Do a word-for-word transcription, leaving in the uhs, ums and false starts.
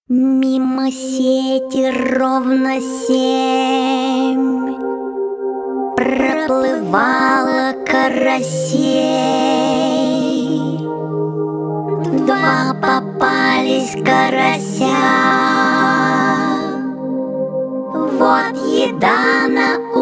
Мимо сети ровно семь проплывало карасей. Два попались карася, вот еда на